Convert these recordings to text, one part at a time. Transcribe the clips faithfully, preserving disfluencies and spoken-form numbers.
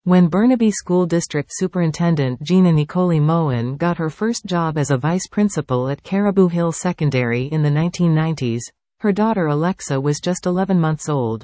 When Burnaby School District Superintendent Gina Nicoli Moen got her first job as a vice principal at Caribou Hill Secondary in the nineteen nineties, her daughter Alexa was just eleven months old.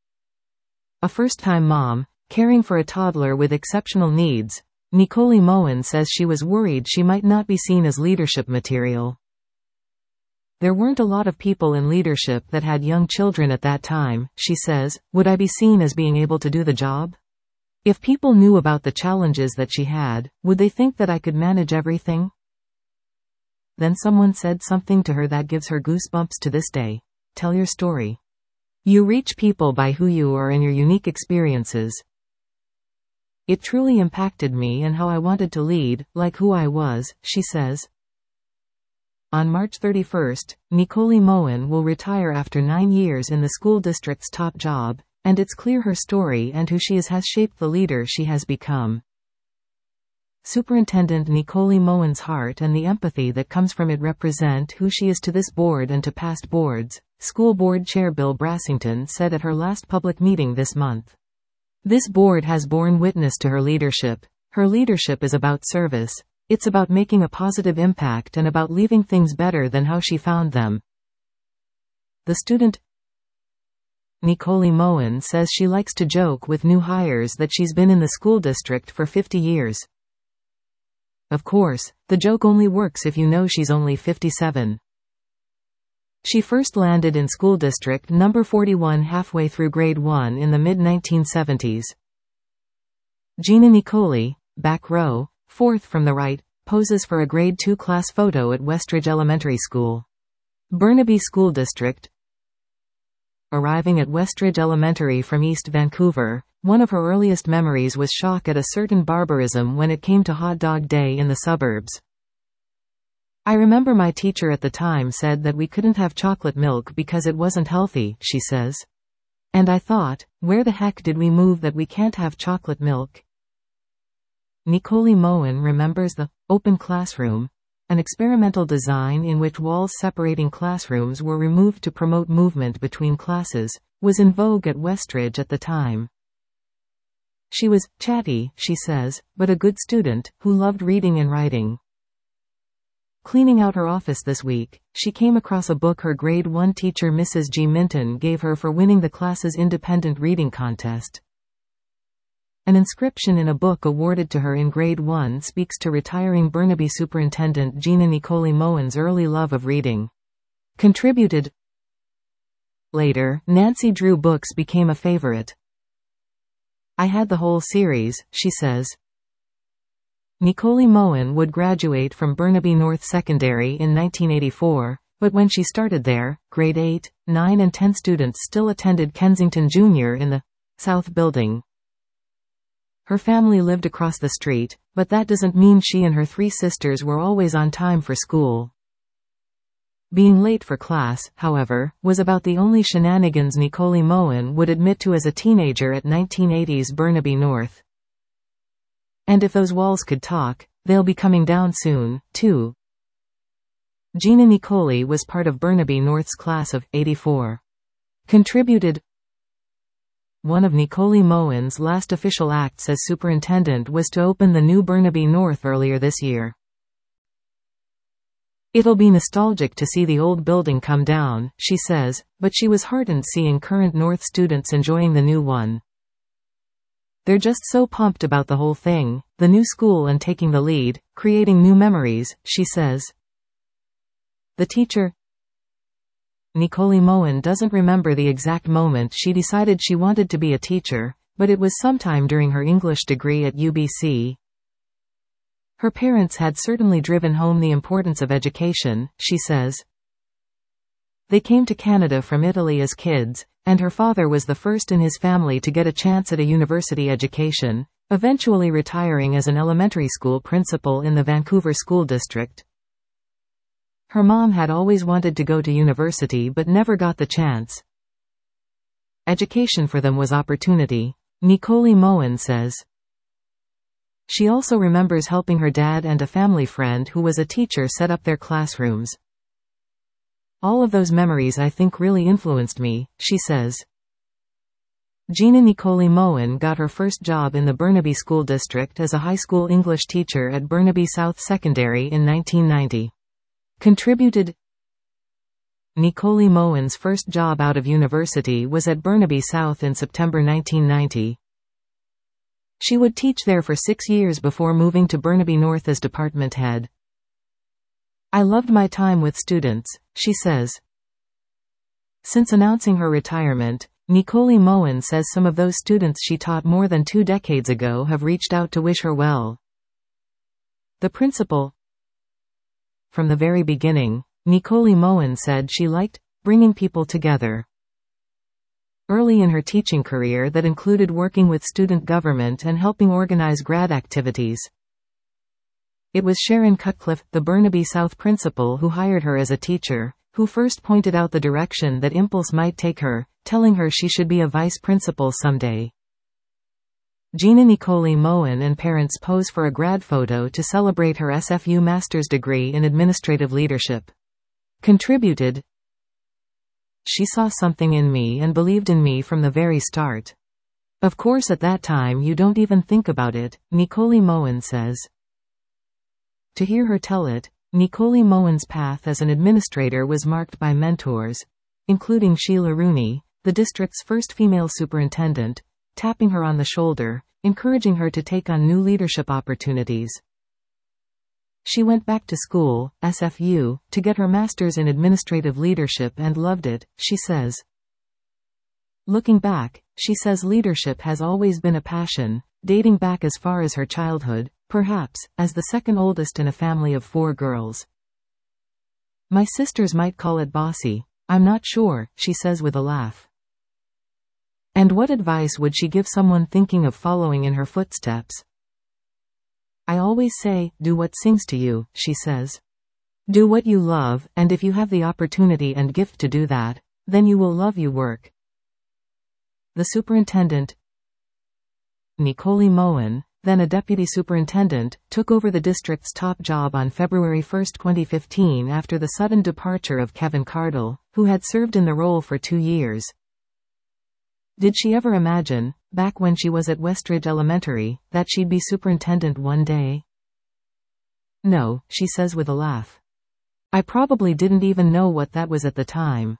A first-time mom, caring for a toddler with exceptional needs, Nicoli Moen says she was worried she might not be seen as leadership material. There weren't a lot of people in leadership that had young children at that time, she says. Would I be seen as being able to do the job? If people knew about the challenges that she had, would they think that I could manage everything? Then someone said something to her that gives her goosebumps to this day. Tell your story. You reach people by who you are and your unique experiences. It truly impacted me and how I wanted to lead, like who I was, she says. On March thirty-first, Nicoli Moen will retire after nine years in the school district's top job, and it's clear her story and who she is has shaped the leader she has become. Superintendent Nicoli Moen's heart and the empathy that comes from it represent who she is to this board and to past boards, School Board Chair Bill Brassington said at her last public meeting this month. This board has borne witness to her leadership. Her leadership is about service. It's about making a positive impact and about leaving things better than how she found them. The student Nicoli Moen says she likes to joke with new hires that she's been in the school district for fifty years. Of course, the joke only works if you know she's only fifty-seven. She first landed in school district number forty-one halfway through grade one in the mid nineteen seventies. Gina Nicoli, back row, fourth from the right, poses for a grade two class photo at Westridge Elementary School. Burnaby School District. Arriving at Westridge Elementary from East Vancouver, one of her earliest memories was shock at a certain barbarism when it came to hot dog day in the suburbs. I remember my teacher at the time said that we couldn't have chocolate milk because it wasn't healthy, she says. And I thought, where the heck did we move that we can't have chocolate milk? Nicoli Moen remembers the open classroom, an experimental design in which walls separating classrooms were removed to promote movement between classes, was in vogue at Westridge at the time. She was chatty, she says, but a good student, who loved reading and writing. Cleaning out her office this week, she came across a book her grade one teacher Missus G. Minton gave her for winning the class's independent reading contest. An inscription in a book awarded to her in grade one speaks to retiring Burnaby Superintendent Gina Nicoli Moen's early love of reading. Contributed. Later, Nancy Drew books became a favorite. I had the whole series, she says. Nicoli Moen would graduate from Burnaby North Secondary in nineteen eighty-four, but when she started there, grade eight, nine and ten students still attended Kensington Junior in the South Building. Her family lived across the street, but that doesn't mean she and her three sisters were always on time for school. Being late for class, however, was about the only shenanigans Nicoli Moen would admit to as a teenager at nineteen eighties Burnaby North. And if those walls could talk, they'll be coming down soon, too. Gina Nicoli was part of Burnaby North's class of eighty-four. Contributed. One of Nicoli Moen's last official acts as superintendent was to open the new Burnaby North earlier this year. It'll be nostalgic to see the old building come down, she says, but she was heartened seeing current North students enjoying the new one. They're just so pumped about the whole thing, the new school and taking the lead, creating new memories, she says. The teacher Nicoli Moen doesn't remember the exact moment she decided she wanted to be a teacher, but it was sometime during her English degree at U B C. Her parents had certainly driven home the importance of education, she says. They came to Canada from Italy as kids, and her father was the first in his family to get a chance at a university education, eventually retiring as an elementary school principal in the Vancouver School District. Her mom had always wanted to go to university but never got the chance. Education for them was opportunity, Nicoli Moen says. She also remembers helping her dad and a family friend who was a teacher set up their classrooms. All of those memories I think really influenced me, she says. Gina Nicole Moen got her first job in the Burnaby School District as a high school English teacher at Burnaby South Secondary in nineteen ninety. Contributed. Nicole Moen's first job out of university was at Burnaby South in September nineteen ninety. She would teach there for six years before moving to Burnaby North as department head. "I loved my time with students," she says. Since announcing her retirement, Nicole Moen says some of those students she taught more than two decades ago have reached out to wish her well. The principal. From the very beginning, Nicole Moen said she liked bringing people together. Early in her teaching career, that included working with student government and helping organize grad activities. It was Sharon Cutcliffe, the Burnaby South principal, who hired her as a teacher, who first pointed out the direction that Impulse might take her, telling her she should be a vice principal someday. Gina Nicole Moen and parents pose for a grad photo to celebrate her S F U master's degree in administrative leadership. Contributed. "She saw something in me and believed in me from the very start. Of course at that time you don't even think about it," Nicole Moen says. To hear her tell it, Nicole Moen's path as an administrator was marked by mentors, including Sheila Rooney, the district's first female superintendent, tapping her on the shoulder, encouraging her to take on new leadership opportunities. She went back to school, S F U, to get her master's in administrative leadership and loved it, she says. Looking back, she says leadership has always been a passion, dating back as far as her childhood, perhaps, as the second oldest in a family of four girls. "My sisters might call it bossy. I'm not sure," she says with a laugh. And what advice would she give someone thinking of following in her footsteps? "I always say, do what sings to you," she says. "Do what you love, and if you have the opportunity and gift to do that, then you will love your work." The superintendent, Nicole Moen, then a deputy superintendent, took over the district's top job on February first, twenty fifteen after the sudden departure of Kevin Cardle, who had served in the role for two years. Did she ever imagine, back when she was at Westridge Elementary, that she'd be superintendent one day? No, she says with a laugh. "I probably didn't even know what that was at the time."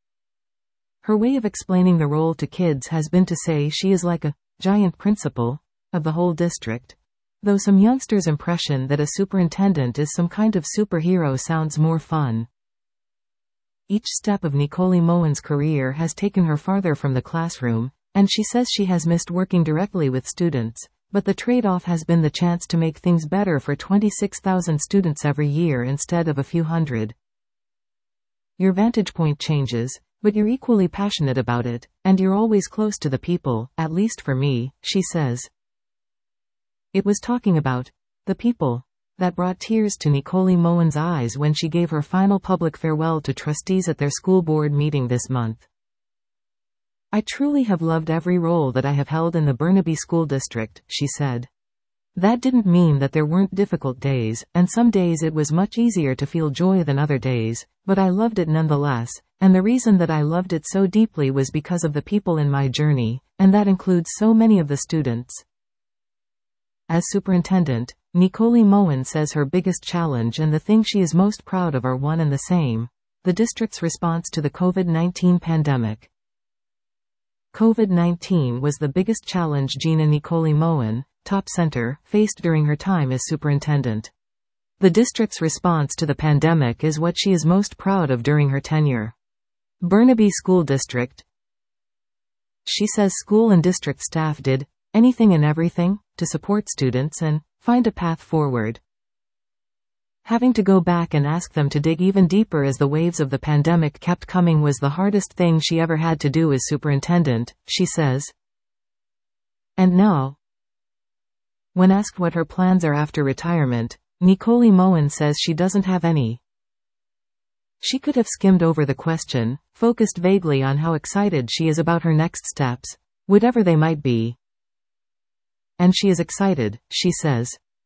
Her way of explaining the role to kids has been to say she is like a giant principal of the whole district, though some youngsters' impression that a superintendent is some kind of superhero sounds more fun. Each step of Nicole Moen's career has taken her farther from the classroom, and she says she has missed working directly with students, but the trade-off has been the chance to make things better for twenty-six thousand students every year instead of a few hundred. Your vantage point changes, but you're equally passionate about it, and you're always close to the people, at least for me, she says. It was talking about the people that brought tears to Nicole Moen's eyes when she gave her final public farewell to trustees at their school board meeting this month. "I truly have loved every role that I have held in the Burnaby School District," she said. "That didn't mean that there weren't difficult days, and some days it was much easier to feel joy than other days, but I loved it nonetheless, and the reason that I loved it so deeply was because of the people in my journey, and that includes so many of the students." As superintendent, Nicole Moen says her biggest challenge and the thing she is most proud of are one and the same: the district's response to the COVID nineteen pandemic. COVID nineteen was the biggest challenge Gina Nicole Moen, top center, faced during her time as superintendent. The district's response to the pandemic is what she is most proud of during her tenure. Burnaby School District. She says school and district staff did anything and everything to support students and find a path forward. Having to go back and ask them to dig even deeper as the waves of the pandemic kept coming was the hardest thing she ever had to do as superintendent, she says. And now, when asked what her plans are after retirement, Nicole Moen says she doesn't have any. She could have skimmed over the question, focused vaguely on how excited she is about her next steps, whatever they might be. And she is excited, she says.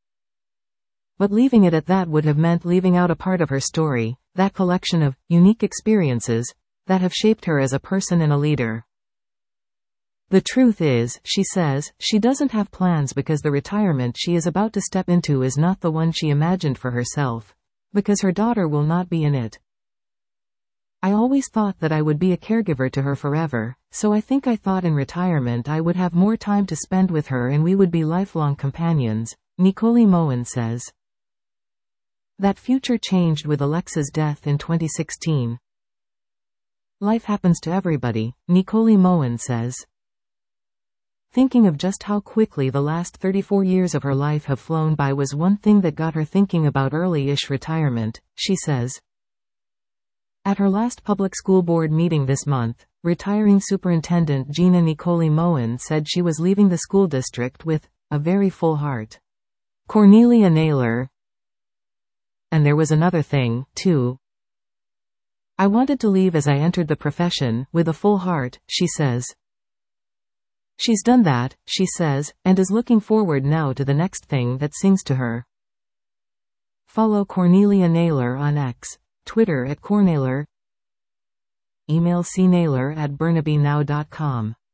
But leaving it at that would have meant leaving out a part of her story, that collection of unique experiences that have shaped her as a person and a leader. The truth is, she says, she doesn't have plans because the retirement she is about to step into is not the one she imagined for herself. Because her daughter will not be in it. I always thought that I would be a caregiver to her forever, so I think I thought in retirement I would have more time to spend with her and we would be lifelong companions, Nicole Moen says. That future changed with Alexa's death in twenty sixteen. Life happens to everybody, Nicole Moen says. Thinking of just how quickly the last thirty-four years of her life have flown by was one thing that got her thinking about early-ish retirement, she says. At her last public school board meeting this month, retiring Superintendent Gina Nicole Moen said she was leaving the school district with a very full heart. Cornelia Naylor. And there was another thing, too. I wanted to leave as I entered the profession, with a full heart, she says. She's done that, she says, and is looking forward now to the next thing that sings to her. Follow Cornelia Naylor on X. Twitter at Cornaylor. Email cnaylor at burnabynow dot com.